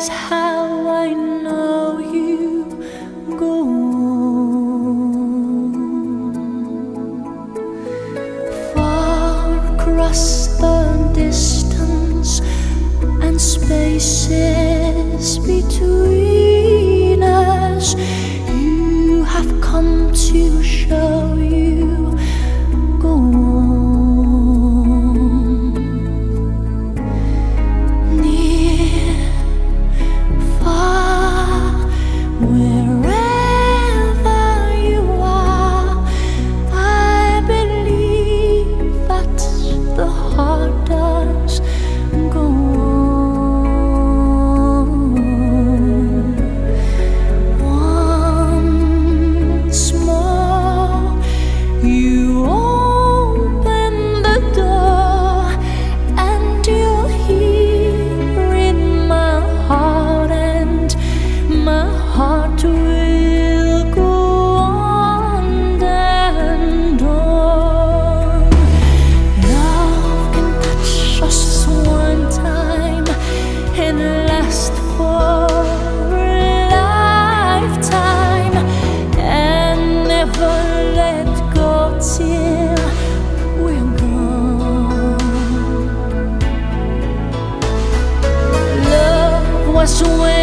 is how I know you go on. Far across the distance and spaces between us, you have come to show you go on. Near, far, wherever you are, I believe that the heart does go on. Once more, you open the door, and you're here in my heart, and my heart will go on and on. Love can touch us one time and last for a lifetime, and never let go till we're gone. Love was when